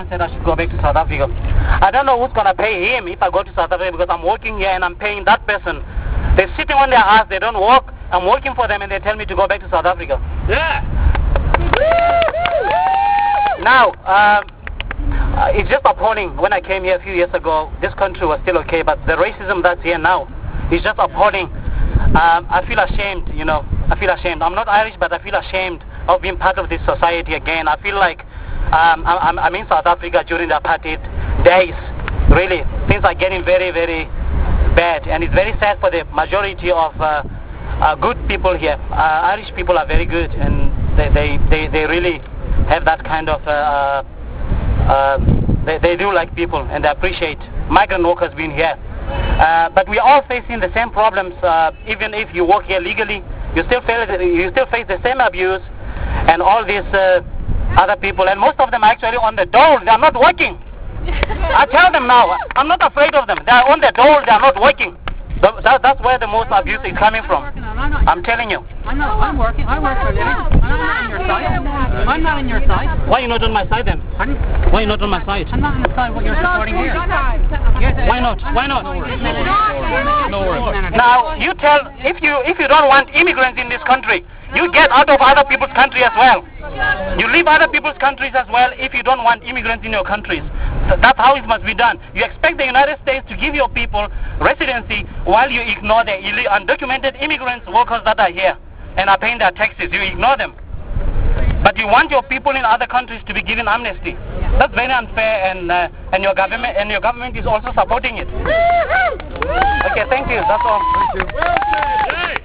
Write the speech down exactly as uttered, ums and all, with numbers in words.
Said I should go back to South Africa. I don't know who's going to pay him if I go to South Africa, because I'm working here and I'm paying that person. They're sitting on their ass, they don't work. I'm working for them and they tell me to go back to South Africa. Yeah. Now, um, uh, it's just appalling. When I came here a few years ago, this country was still okay, but the racism that's here now is just appalling. Um, I feel ashamed, you know. I feel ashamed. I'm not Irish, but I feel ashamed of being part of this society again. I feel like um, I'm, I'm in South Africa during the apartheid days. Really, things are getting very, very bad, and it's very sad for the majority of uh, uh, good people here. Uh, Irish people are very good, and they, they, they, they really have that kind of, uh, uh, they, they do like people, and they appreciate migrant workers being here. Uh, but we are all facing the same problems. Uh, even if you work here legally, you still face you still face the same abuse, and all these uh, other people. And most of them are actually on the dole. They are not working. I tell them now, I'm not afraid of them. They are on the dole. They are not working. That, that's where the most abuse is coming from. I'm telling you. I'm not. I'm working. I work for a living. I'm not on your side. I'm not on your side. Why are you not on my side then? Pardon? Why are you not on my side? I'm not on the side of what you're supporting here. Why not? Why not? No worries. Now you tell, if you if you don't want immigrants in this country, you get out of other people's country as well. You leave other people's countries as well if you don't want immigrants in your countries. That's how it must be done. You expect the United States to give your people residency while you ignore the undocumented immigrants, workers that are here and are paying their taxes. You ignore them. But you want your people in other countries to be given amnesty. That's very unfair, and uh, and your government and your government is also supporting it. Okay, thank you. That's all. Thank you.